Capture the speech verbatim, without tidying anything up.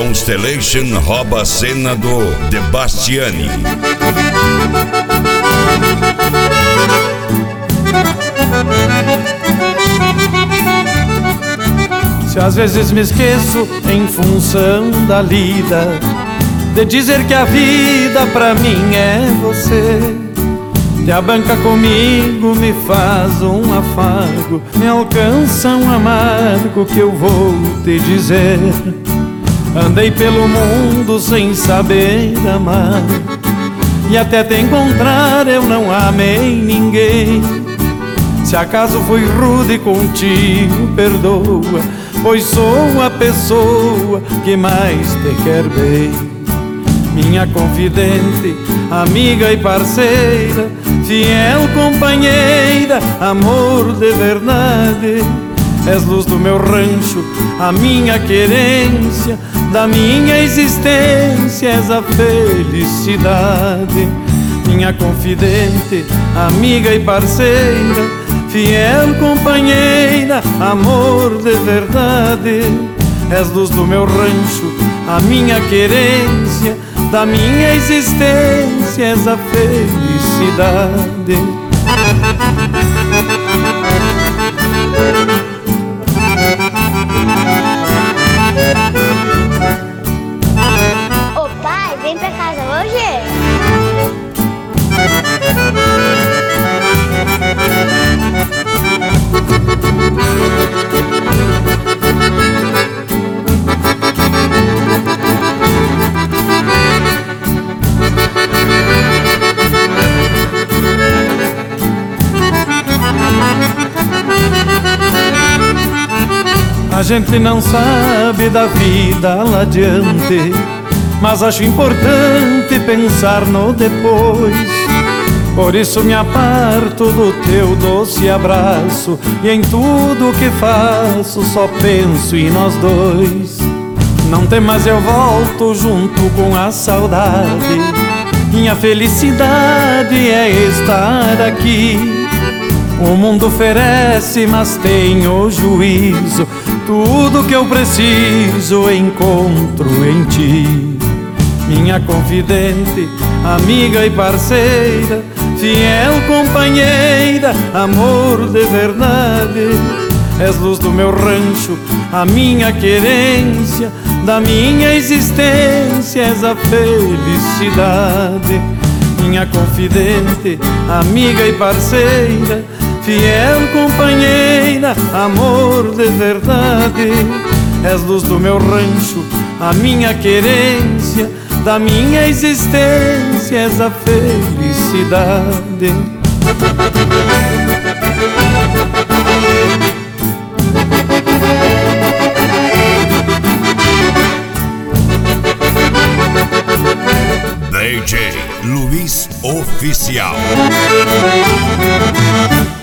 Constellation rouba a cena do De Bastiani. Se às vezes me esqueço em função da lida, de dizer que a vida pra mim é você, te abanca comigo, me faz um afago, me alcança um amargo que eu vou te dizer. Andei pelo mundo sem saber amar, e até te encontrar eu não amei ninguém. Se acaso fui rude contigo, perdoa, pois sou a pessoa que mais te quer bem. Minha confidente, amiga e parceira, fiel companheira, amor de verdade. És luz do meu rancho, a minha querência, da minha existência és a felicidade. Minha confidente, amiga e parceira, fiel companheira, amor de verdade. És luz do meu rancho, a minha querência, da minha existência és a felicidade. Ô pai, vem pra casa hoje? A gente não sabe da vida lá adiante, mas acho importante pensar no depois. Por isso me aparto do teu doce abraço, e em tudo que faço só penso em nós dois. Não temas, eu volto junto com a saudade, minha felicidade é estar aqui. O mundo oferece, mas tenho juízo, tudo que eu preciso encontro em ti. Minha confidente, amiga e parceira, fiel companheira, amor de verdade. És luz do meu rancho, a minha querência, da minha existência és a felicidade. Minha confidente, amiga e parceira, fiel companheira, amor de verdade. És luz do meu rancho, a minha querência, da minha existência és a felicidade. D J Luiz Oficial.